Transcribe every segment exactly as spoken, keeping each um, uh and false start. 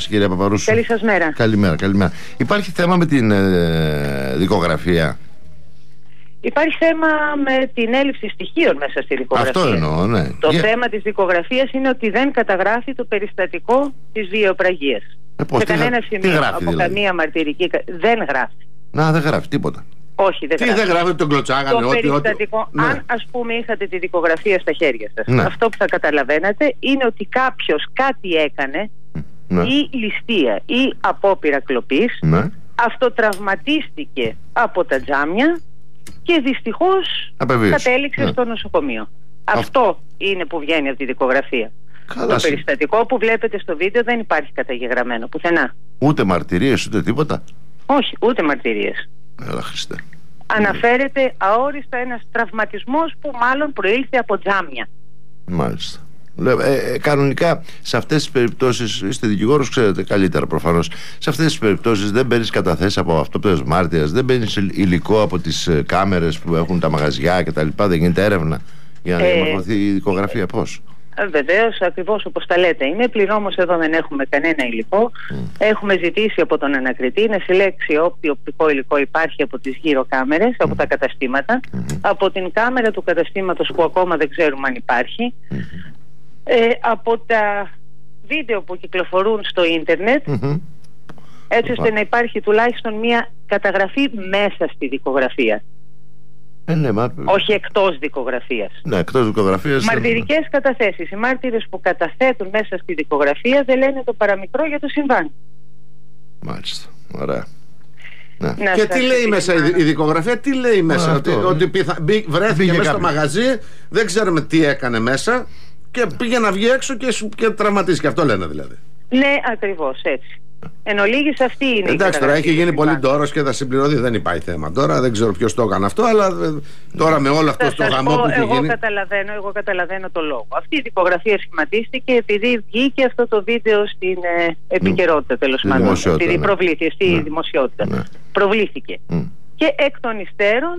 σας, κυρία Παπαρούσου. Καλή σας μέρα. Καλημέρα, καλημέρα. Υπάρχει θέμα με την ε, δικογραφία? Υπάρχει θέμα με την έλλειψη στοιχείων μέσα στη δικογραφία. Αυτό εννοώ, ναι. Το Για... θέμα της δικογραφίας είναι ότι δεν καταγράφει το περιστατικό της βιαιοπραγίας. Ε, πώς, σε τι κανένα γρα... σημείο, γράφει, από δηλαδή? καμία μαρτυρική. Δεν γράφει. Να, δεν γράφει τίποτα. Όχι, δεν τι γράφει. δεν γράφει, τον κλωτσάγανε, το ό,τι, περιστατικό, ό,τι... Ναι. αν ας πούμε είχατε τη δικογραφία στα χέρια σας, Ναι. αυτό που θα καταλαβαίνετε είναι ότι κάποιος κάτι έκανε, Ναι. ή ληστεία ή απόπειρα κλοπής, Ναι. αυτοτραυματίστηκε από τα τζάμια και δυστυχώς Απεβίωσε. κατέληξε Ναι. στο νοσοκομείο. Αυτό είναι που βγαίνει από τη δικογραφία. Καλά, Το συ- περιστατικό που βλέπετε στο βίντεο δεν υπάρχει καταγεγραμμένο πουθενά. Ούτε μαρτυρίες, ούτε τίποτα. Όχι, ούτε μαρτυρίες. Έλα, Χριστέ. Αναφέρεται αόριστα ένας τραυματισμός που μάλλον προήλθε από τζάμια. Μάλιστα. Λέω, ε, ε, κανονικά σε αυτές τις περιπτώσεις, είστε δικηγόρος, ξέρετε καλύτερα προφανώς, σε αυτές τις περιπτώσεις δεν παίρνεις καταθέσεις από αυτόπτωτος μάρτυρας, δεν παίρνεις υλικό από τις ε, κάμερες που έχουν τα μαγαζιά κτλ. Δεν γίνεται έρευνα για να Ε, διαμορφωθεί η δικογραφία? Πώς? Βεβαίως, ακριβώς όπως τα λέτε είναι. Πλην όμως εδώ δεν έχουμε κανένα υλικό. Mm. Έχουμε ζητήσει από τον ανακριτή να συλλέξει ό,τι οπτικό υλικό υπάρχει από τις γύρω κάμερες, mm. από τα καταστήματα, mm-hmm. από την κάμερα του καταστήματος που ακόμα δεν ξέρουμε αν υπάρχει, mm-hmm. ε, από τα βίντεο που κυκλοφορούν στο ίντερνετ, mm-hmm. έτσι ώστε mm. να υπάρχει τουλάχιστον μια καταγραφή μέσα στη δικογραφία. Ε, ναι, μα... Όχι εκτός δικογραφίας. Ναι, εκτός δικογραφίας. Μαρτυρικές δεν... καταθέσεις. Οι μάρτυρες που καταθέτουν μέσα στη δικογραφία δεν λένε το παραμικρό για το συμβάν. Μάλιστα. Ωραία. Ναι. Και τι λέει μέσα η, η δικογραφία, τι λέει μέσα? Ότι, ότι πιθα... μπή, βρέθηκε Μπήκε μέσα κάποιο. στο μαγαζί, δεν ξέρουμε τι έκανε μέσα και πήγε να βγει έξω και, και τραυματίστηκε. Αυτό λένε δηλαδή. Ναι, ακριβώς έτσι. Εν ολίγης αυτή είναι. Εντάξει, τώρα έχει γίνει πολύ ντόρος και θα συμπληρωθεί, δεν υπάρχει θέμα. Τώρα δεν ξέρω ποιος το έκανε αυτό, αλλά τώρα με όλο αυτό το γαμό που έχει εγώ γίνει. Καταλαβαίνω, εγώ καταλαβαίνω το λόγο. Αυτή η δικογραφία σχηματίστηκε επειδή βγήκε αυτό το βίντεο στην ε, επικαιρότητα, τέλος πάντων. Επειδή ναι. προβλήθηκε στη ναι. δημοσιότητα. Ναι. Προβλήθηκε. Mm. Και εκ των υστέρων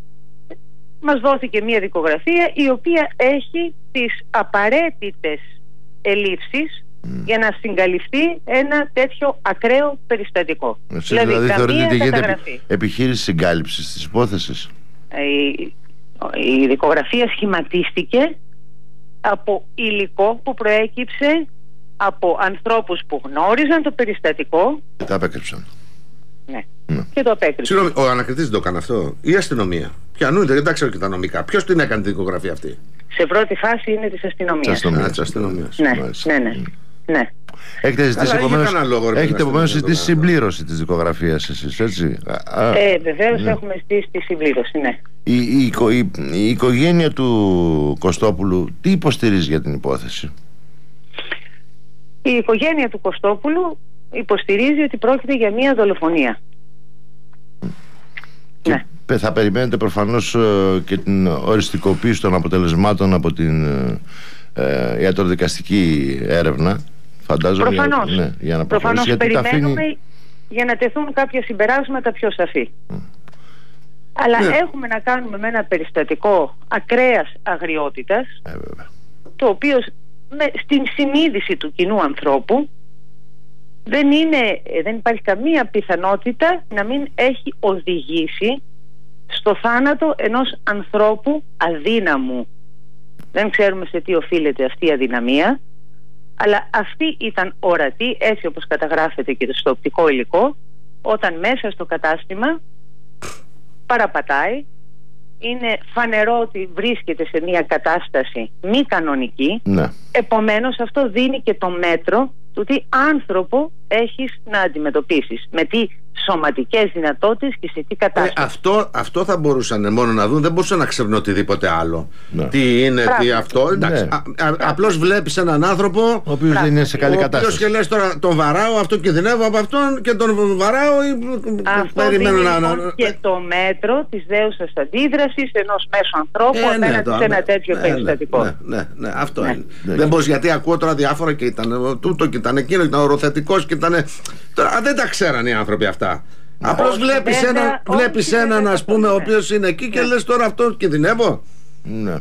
μας δόθηκε μια δικογραφία η οποία έχει τις απαραίτητες ελλείψεις Mm. για να συγκαλυφθεί ένα τέτοιο ακραίο περιστατικό. Εσείς δηλαδή, δηλαδή καμία ότι καταγραφή. Επι, επιχείρηση συγκάλυψης της υπόθεσης. Η, η δικογραφία σχηματίστηκε από υλικό που προέκυψε από ανθρώπους που γνώριζαν το περιστατικό και τα απέκρυψαν. Ναι, mm. και το απέκρυψαν. Συγγνώμη, ο ανακριτής δεν το έκανε αυτό? Η αστυνομία? Πιανού, δεν τα ξέρω και τα νομικά. Ποιος την έκανε τη δικογραφία αυτή? Σε πρώτη φάση είναι της αστυνομίας. Της αστυνομίας. Ναι, ναι, ναι. Ναι. Έχετε ζητήσει επομένως, έχετε επομένως ζητήσει συμπλήρωση της δικογραφίας εσείς, έτσι? Ε, βεβαίως ναι. έχουμε ζητήσει τη συμπλήρωση, ναι. Η, η, η, η οικογένεια του Κωστόπουλου τι υποστηρίζει για την υπόθεση? Η οικογένεια του Κωστόπουλου υποστηρίζει ότι πρόκειται για μια δολοφονία. Και ναι. θα περιμένετε προφανώς και την οριστικοποίηση των αποτελεσμάτων από την ε, ιατροδικαστική έρευνα. Φαντάζομαι. Προφανώς, για, ναι, για να προφανώς γιατί περιμένουμε αφήνει... για να τεθούν κάποια συμπεράσματα πιο σαφή. Mm. Αλλά ναι. έχουμε να κάνουμε με ένα περιστατικό ακραίας αγριότητας, ε, το οποίο με, στην συνείδηση του κοινού ανθρώπου δεν, είναι, δεν υπάρχει καμία πιθανότητα να μην έχει οδηγήσει στο θάνατο ενός ανθρώπου αδύναμου. Δεν ξέρουμε σε τι οφείλεται αυτή η αδυναμία, αλλά αυτή ήταν ορατή, έτσι όπως καταγράφεται και στο οπτικό υλικό, όταν μέσα στο κατάστημα παραπατάει. Είναι φανερό ότι βρίσκεται σε μια κατάσταση μη κανονική. Ναι. Επομένως αυτό δίνει και το μέτρο του τι άνθρωπο έχεις να αντιμετωπίσεις, με τι σωματικές δυνατότητες και σε τι κατάσταση. Ε, αυτό, αυτό θα μπορούσαν μόνο να δουν, δεν μπορούσαν να ξέρουν οτιδήποτε άλλο. Ναι. Τι είναι, Πράγματι. τι αυτό. Εντάξει, ναι. α, α, απλώς βλέπεις έναν άνθρωπο ο οποίος δεν είναι σε καλή κατάσταση. Ο οποίος και λες τώρα τον βαράω, αυτό κινδυνεύω από αυτόν και τον βαράω. Αυτό περιμένω να... να... και το μέτρο της δέουσας αντίδρασης ενός μέσου ανθρώπου ε, απέναντι ναι, σε ένα ναι, τέτοιο ναι, περιστατικό. Ναι, ναι, ναι, αυτό ναι. είναι. Ναι. Δεν μπορείς, γιατί ακούω τώρα διάφορα και ήταν τούτο και ήταν εκείνο, ήταν οροθετικός και ήταν. Τώρα δεν τα ξέραν οι άνθρωποι αυτά. Απλώς βλέπεις έναν, βλέπεις έναν ας πούμε, ο οποίος είναι εκεί και ναι. λες τώρα αυτό κινδυνεύω. Ναι.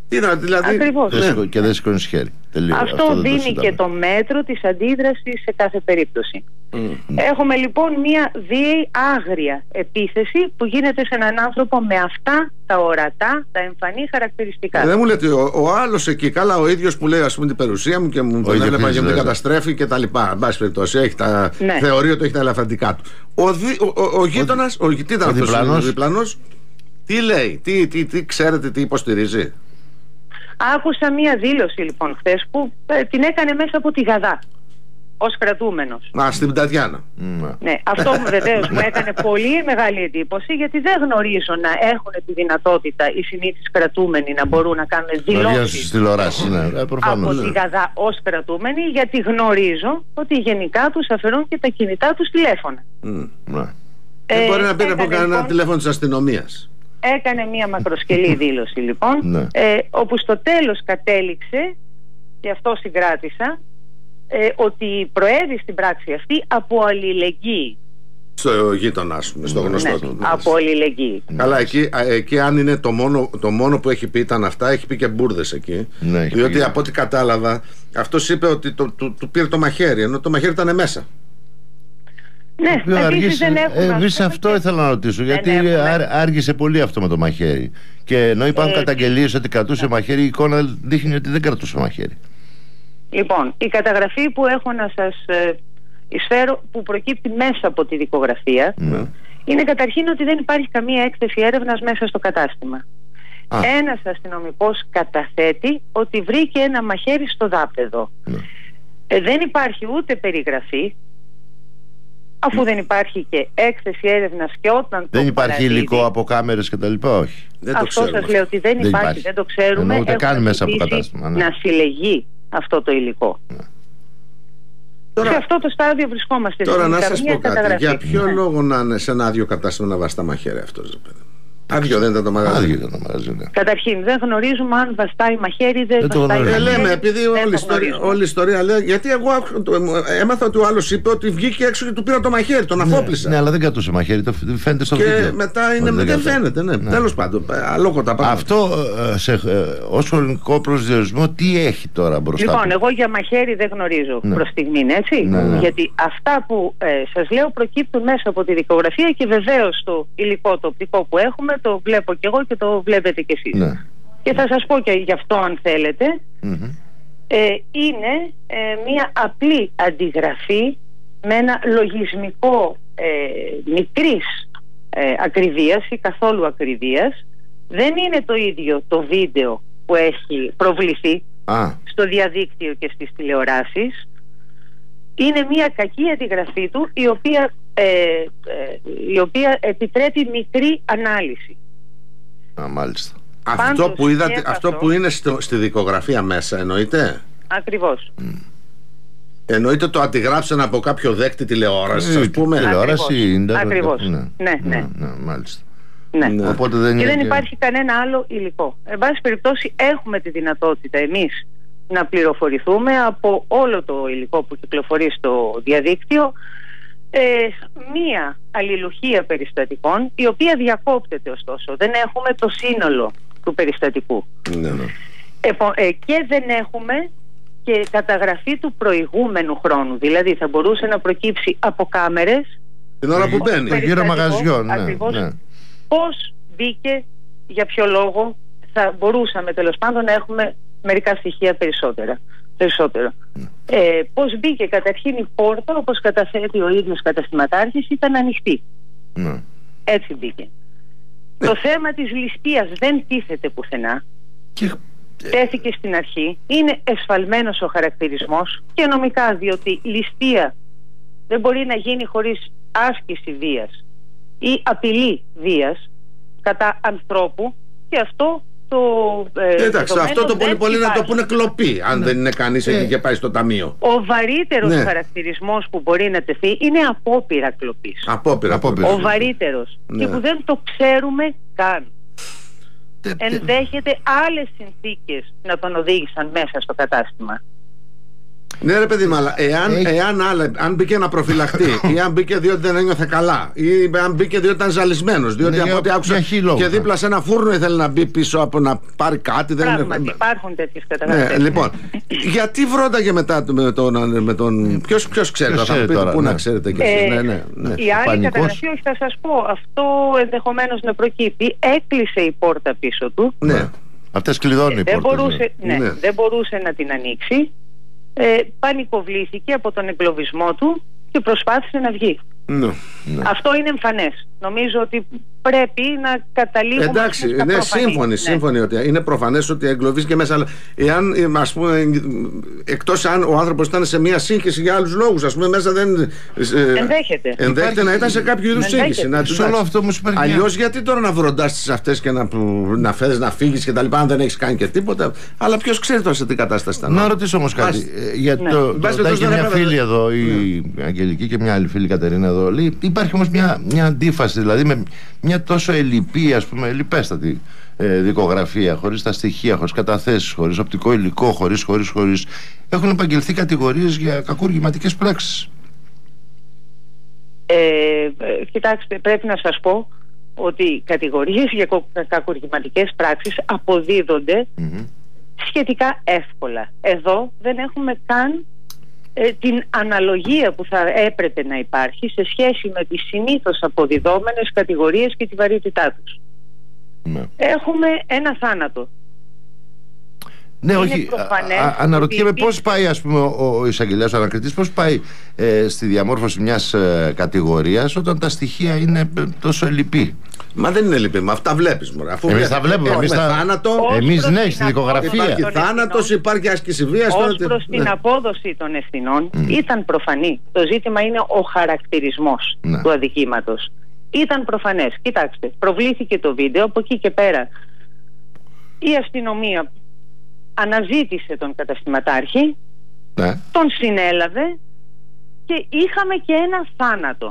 Τι να, δηλαδή. Ακριβώς. Ναι. Και δεν σηκώνεις χέρι. Τελείως. Αυτό, Αυτό δίνει το και το μέτρο της αντίδρασης σε κάθε περίπτωση. Mm. Έχουμε λοιπόν μια βίαιη άγρια επίθεση που γίνεται σε έναν άνθρωπο με αυτά τα ορατά, τα εμφανή χαρακτηριστικά. Δεν μου λέτε ο, ο άλλος εκεί, καλά, ο ίδιος που λέει ας πούμε την περιουσία μου και μου τον έλεγα και μου την καταστρέφει και τα λοιπά. Εν πάση περιπτώσει, έχει τα, ναι. θεωρεί ότι έχει τα ελαφραντικά του. Ο, δι, ο, ο, ο γείτονας, ο, ο, τι ήταν αυτός ο διπλανός, τι λέει, τι, τι, τι ξέρετε, τι υποστηρίζει? Άκουσα μία δήλωση λοιπόν χθες που ε, την έκανε μέσα από τη Γαδά ως κρατούμενος. Α, στην Τατιάνα. Mm. Ναι, αυτό βεβαίως μου έκανε πολύ μεγάλη εντύπωση, γιατί δεν γνωρίζω να έχουν τη δυνατότητα οι συνήθεις κρατούμενοι να μπορούν να κάνουν δηλώσεις ναι, από τη Γαδά ως κρατούμενοι, γιατί γνωρίζω ότι γενικά τους αφαιρούν και τα κινητά τους τηλέφωνα. Mm. Ναι. Ε, δεν μπορεί να πήρε από κανένα λοιπόν, τηλέφωνο της αστυνομίας. Έκανε μία μακροσκελή δήλωση λοιπόν, ναι. ε, όπου στο τέλος κατέληξε, και αυτό συγκράτησα, ε, ότι προέβη στην πράξη αυτή από αλληλεγγύη. Στο γείτονα, στο γνωστό ναι, του. Από αλληλεγγύη. Καλά, εκεί, εκεί αν είναι το μόνο, το μόνο που έχει πει ήταν αυτά, έχει πει και μπουρδες εκεί. Ναι, διότι από ό,τι κατάλαβα, αυτός είπε ότι το, το, του πήρε το μαχαίρι, ενώ το μαχαίρι ήταν μέσα. Ναι, επίσης δεν έχουμε. Εμείς αυτό ήθελα να ρωτήσω, γιατί άργησε πολύ αυτό με το μαχαίρι. Και ενώ υπάρχουν ε, καταγγελίες ότι κρατούσε ναι. μαχαίρι, η εικόνα δείχνει ότι δεν κρατούσε μαχαίρι. Λοιπόν, η καταγραφή που έχω να σας ε, εισφέρω, που προκύπτει μέσα από τη δικογραφία, ναι. είναι καταρχήν ότι δεν υπάρχει καμία έκθεση έρευνας μέσα στο κατάστημα. Α. Ένας αστυνομικός καταθέτει ότι βρήκε ένα μαχαίρι στο δάπεδο. Ναι. Ε, δεν υπάρχει ούτε περιγραφή, αφού δεν υπάρχει και έκθεση έρευνας, και όταν δεν υπάρχει παραδίδει, υλικό από κάμερες και τα λοιπά, όχι. Δεν το αυτό σας λέω ότι δεν, δεν υπάρχει, υπάρχει, δεν το ξέρουμε. Ενώ ούτε καν μέσα από κατάστημα. Ναι. Να συλλεγεί αυτό το υλικό. Ναι. Τώρα, σε αυτό το στάδιο βρισκόμαστε. Τώρα να σας πω κάτι. Για ποιο ναι. λόγο να είναι σε ένα άδειο κατάστημα να βάζει τα μαχαίρια αυτός? Άδειο δεν ήταν το μαγαζί. Άδειο ήταν το μαγαζί, ναι. Καταρχήν δεν γνωρίζουμε αν βαστάει μαχαίρι, δεν, δεν βαστάει μαχαίρι. Δεν λέμε, επειδή όλη η ιστορία, όλη ιστορία λέει. Γιατί εγώ έμαθα ότι ο άλλος είπε ότι βγήκε έξω και του πήρα το μαχαίρι, τον αφόπλησα. Ναι, ναι, αλλά δεν κρατούσε μαχαίρι, το φαίνεται στο βίντεο. Και μετά είναι, δεν, δεν φαίνεται, ναι. ναι. Τέλος πάντων, αλόκοτα πράγματα. Αυτό ως χρονικό προσδιορισμό τι έχει τώρα μπροστά? Λοιπόν, εγώ για μαχαίρι δεν γνωρίζω ναι. προς στιγμήν, έτσι. Ναι, ναι. Γιατί αυτά που ε, σας λέω προκύπτουν μέσα από τη δικογραφία, και βεβαίως το υλικό το οπτικό που έχουμε το βλέπω και εγώ και το βλέπετε κι εσείς. Ναι. Και θα σας πω και γι' αυτό, αν θέλετε. Mm-hmm. ε, είναι ε, μια απλή αντιγραφή με ένα λογισμικό ε, μικρής ε, ακριβίας ή καθόλου ακριβίας. Δεν είναι το ίδιο το βίντεο που έχει προβληθεί ah. στο διαδίκτυο και στις τηλεοράσεις. Είναι μια κακή αντιγραφή του, η οποία, ε, ε, η οποία επιτρέπει μικρή ανάλυση. Α, μάλιστα. Αυτό, Πάντως, που, είδατε, αυτό που είναι στο, στη δικογραφία μέσα εννοείται? Ακριβώς. Mm. Εννοείται το αντιγράψαν από κάποιο δέκτη τηλεόραση, ας πούμε? Τηλεόραση, ίντερνετ. Ακριβώς. Ναι. Ναι, ναι. ναι, ναι μάλιστα. Ναι. Ναι. Οπότε δεν και είναι δεν και... υπάρχει κανένα άλλο υλικό. Εν πάση περιπτώσει, έχουμε τη δυνατότητα εμείς να πληροφορηθούμε από όλο το υλικό που κυκλοφορεί στο διαδίκτυο. Ε, μία αλληλουχία περιστατικών, η οποία διακόπτεται ωστόσο. Δεν έχουμε το σύνολο του περιστατικού. Ναι, ναι. Επο, ε, και δεν έχουμε και καταγραφή του προηγούμενου χρόνου. Δηλαδή θα μπορούσε να προκύψει από κάμερες την ώρα που μπαίνει γύρω μαγαζιών, ναι, ακριβώς, ναι. πώς μπήκε, για ποιο λόγο. Θα μπορούσαμε τέλος πάντων να έχουμε μερικά στοιχεία περισσότερα. Περισσότερο. Mm. Ε, πώς μπήκε? Καταρχήν η πόρτα, όπως καταθέτει ο ίδιος καταστηματάρχης, ήταν ανοιχτή. Mm. Έτσι μπήκε. Mm. Το θέμα της ληστείας δεν τίθεται πουθενά. Και... τέθηκε στην αρχή. Είναι εσφαλμένος ο χαρακτηρισμός και νομικά, διότι ληστεία δεν μπορεί να γίνει χωρίς άσκηση βίας ή απειλή βίας κατά ανθρώπου, και αυτό το ε, εντάξει, αυτό το πολύ πολύ να το πούνε κλοπή, αν ναι. δεν είναι κανείς εκεί ε. και πάει στο ταμείο. Ο βαρύτερος ναι. χαρακτηρισμός που μπορεί να τεθεί είναι απόπειρα κλοπής. Απόπειρα, απόπειρα. Ο βαρύτερος ναι. και που δεν το ξέρουμε καν. Τε, Ενδέχεται άλλες συνθήκες να τον οδήγησαν μέσα στο κατάστημα. Ναι, ρε παιδί μου, αλλά εάν, Έχει... εάν άλλα, αν μπήκε να προφυλαχτεί ή αν μπήκε διότι δεν ένιωθε καλά ή αν μπήκε διότι ήταν ζαλισμένος, διότι ναι, από ό,τι άκουσα και δίπλα σε ένα φούρνο ήθελε να μπει πίσω από να πάρει κάτι. Πράγματι, δεν... υπάρχουν τέτοιες καταστάσεις. Ναι, λοιπόν, γιατί βρόνταγε μετά με τον. Με τον... Ποιος, ποιος ξέρει, θα μου πείτε πού ναι. να ξέρετε κι εσείς. Ε, ναι, ναι, ναι. Η άλλη καταστασία, όχι, θα σας πω, αυτό ενδεχομένως να προκύπτει. Έκλεισε η πόρτα πίσω του. Ναι. Αυτές κλειδώνουν οι δεν πόρτες. Μπορούσε, ναι, ναι. Δεν μπορούσε να την ανοίξει. Ε, πανικοβλήθηκε από τον εγκλωβισμό του και προσπάθησε να βγει. Ναι, ναι. Αυτό είναι εμφανές. Νομίζω ότι πρέπει να καταλήγουμε. Εντάξει, ναι, σύμφωνοι, ναι. σύμφωνοι ότι είναι προφανές ότι εγκλωβίστηκε μέσα. Αλλά εάν, ας πούμε, εκτός αν ο άνθρωπος ήταν σε μια σύγχυση για άλλους λόγους, ας πούμε, μέσα δεν. Ε, ενδέχεται. Ενδέχεται υπάρχει... να ήταν σε κάποιο είδους σύγχυση. Να, αλλιώς γιατί τώρα να βροντάσεις αυτές και να, να φέρεις να φύγεις και τα λοιπά, αν δεν έχεις κάνει και τίποτα. Αλλά ποιος ξέρει τώρα σε τι κατάσταση ήταν. Να ρωτήσω όμως κάτι. Γιατί έχει μια φίλη εδώ, η Αγγελική, και μια άλλη φίλη Κατερίνα εδώ. Υπάρχει όμως μια αντίφαση, δηλαδή με μια τόσο ελλειπή, ας πούμε, ελλειπέστατη ε, δικογραφία, χωρίς τα στοιχεία, χωρίς καταθέσεις, χωρίς οπτικό υλικό, χωρίς, χωρίς, χωρίς. Έχουν επαγγελθεί κατηγορίες για κακουργηματικές πράξεις. Ε, ε, κοιτάξτε, πρέπει να σας πω ότι οι κατηγορίες για κακουργηματικές πράξεις αποδίδονται mm-hmm. σχετικά εύκολα. Εδώ δεν έχουμε καν την αναλογία που θα έπρεπε να υπάρχει σε σχέση με τις συνήθως αποδιδόμενες κατηγορίες και τη βαρύτητά τους. Ναι. Έχουμε ένα θάνατο. Ναι, είναι όχι. Α, α, αναρωτιέμαι ότι... πώς πάει, ας πούμε, ο, ο εισαγγελέας, ο ανακριτής, πώς πάει ε, στη διαμόρφωση μιας ε, κατηγορίας όταν τα στοιχεία είναι τόσο ελλειπή. Μα δεν είναι ελλειπή, μα αυτά βλέπεις. Μωρέ. Αφού εμείς τα βλέπουμε. Εμείς, τα... θάνατο, εμείς ναι, στη δικογραφία. Υπάρχει θάνατος, υπάρχει άσκηση βίας. Ως προς την ναι. απόδοση των ευθυνών mm. ήταν προφανή. Το ζήτημα είναι ο χαρακτηρισμός ναι. του αδικήματος. Ήταν προφανές. Κοιτάξτε, προβλήθηκε το βίντεο, από εκεί και πέρα η αστυνομία αναζήτησε τον καταστηματάρχη, ναι. τον συνέλαβε και είχαμε και ένα θάνατο.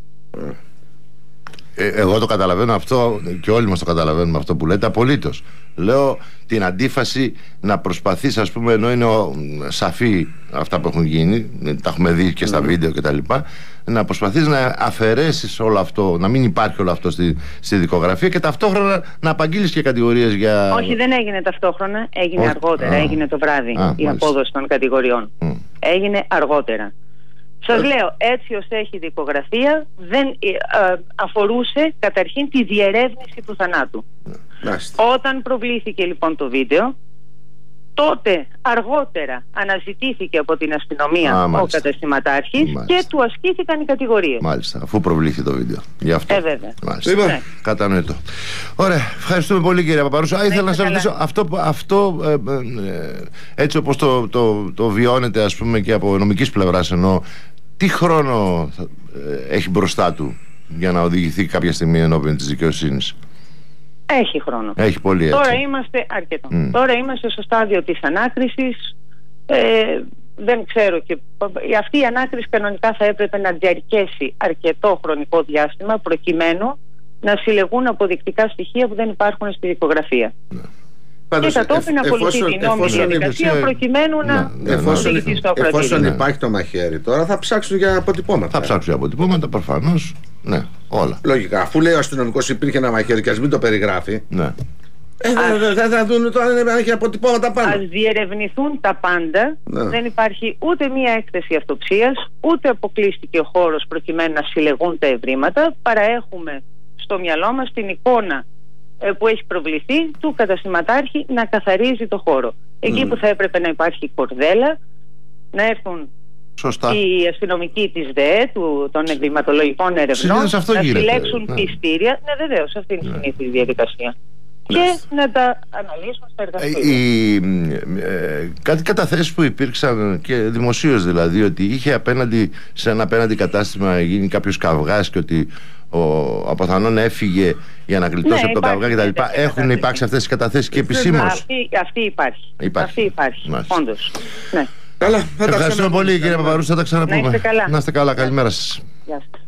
Ε, εγώ το καταλαβαίνω αυτό και όλοι μας το καταλαβαίνουμε αυτό που λέτε απολύτως. Λέω την αντίφαση να προσπαθείς, ας πούμε, ενώ είναι ο, σαφή αυτά που έχουν γίνει, τα έχουμε δει και στα mm. βίντεο και τα λοιπά, να προσπαθείς να αφαιρέσεις όλο αυτό, να μην υπάρχει όλο αυτό στη, στη δικογραφία και ταυτόχρονα να απαγγείλεις και κατηγορίες για... Όχι, δεν έγινε ταυτόχρονα, έγινε Όχι. αργότερα, Α. έγινε το βράδυ Α, η μάλιστα. απόδοση των κατηγοριών. Mm. Έγινε αργότερα. Σας λέω, έτσι ως έχει δικογραφία, δεν ε, αφορούσε καταρχήν τη διερεύνηση του θανάτου. Μάλιστα. Όταν προβλήθηκε λοιπόν το βίντεο, τότε αργότερα αναζητήθηκε από την αστυνομία Α, ο καταστηματάρχης και του ασκήθηκαν οι κατηγορίες. Μάλιστα, αφού προβλήθηκε το βίντεο. Γι' αυτό. Ε, βέβαια. Μάλιστα. Ναι. Κατανοητό. Ωραία, ευχαριστούμε πολύ, κύριε Παπαρούσα. Α, ήθελα να σας ρωτήσω, αυτό, αυτό ε, ε, έτσι όπως το, το, το βιώνετε, ας πούμε, και από νομικής πλευράς, εννοώ, τι χρόνο ε, έχει μπροστά του για να οδηγηθεί κάποια στιγμή ενώπιον της δικαιοσύνης? Έχει χρόνο. Έχει πολύ, έτσι. Τώρα είμαστε αρκετό. Mm. Τώρα είμαστε στο στάδιο της ανάκρισης. Ε, δεν ξέρω, και αυτή η ανάκριση κανονικά θα έπρεπε να διαρκέσει αρκετό χρονικό διάστημα προκειμένου να συλλεγούν αποδεικτικά στοιχεία που δεν υπάρχουν στη δικογραφία. Mm. Και κατόπιν ακολουθεί την νόμιμη διαδικασία εφόσον, προκειμένου να, να, να εφόσον, στο εφόσον ναι. υπάρχει το μαχαίρι τώρα θα ψάξουν για αποτυπώματα. Θα ψάξουν για αποτυπώματα, προφανώς. Ναι, όλα. Λογικά. Αφού λέει ο αστυνομικός υπήρχε ένα μαχαίρι και ας μην το περιγράφει. Ναι. Ε, ας, θα, θα δουν τώρα αν έχει αποτυπώματα πάνω. Ας διερευνηθούν τα πάντα. Ναι. Δεν υπάρχει ούτε μία έκθεση αυτοψίας, ούτε αποκλείστηκε ο χώρος προκειμένου να συλλεγούν τα ευρήματα. Παραέχουμε στο μυαλό μας την εικόνα που έχει προβληθεί του καταστηματάρχη να καθαρίζει το χώρο. Εκεί mm. που θα έπρεπε να υπάρχει κορδέλα, να έρθουν Σωστά. οι αστυνομικοί της ΔΕΕ, του, των εγκληματολογικών ερευνών, να συλλέξουν ναι. πιστήρια. Ναι, βεβαίως, αυτή είναι η συνήθις διαδικασία. Ναι. Και να τα αναλύσουν στα εργαστήρια. Ε, κάτι καταθέσεις που υπήρξαν και δημοσίως, δηλαδή, ότι είχε απέναντι σε ένα απέναντι κατάστημα γίνει κάποιος καυγάς και ότι ο αποθανόν έφυγε για να γλιτώσει ναι, από τον καυγά και τα λοιπά. Έχουν υπάρξει αυτές τις καταθέσεις και επισήμως? Αυτή, αυτή υπάρχει. υπάρχει. Αυτή υπάρχει. Όντως. Ναι. Καλά, ευχαριστούμε πολύ, κύριε Παπαρούσα. Θα τα ξαναπούμε. Να είστε καλά. Να είστε καλά. Καλημέρα σας. Γεια σας.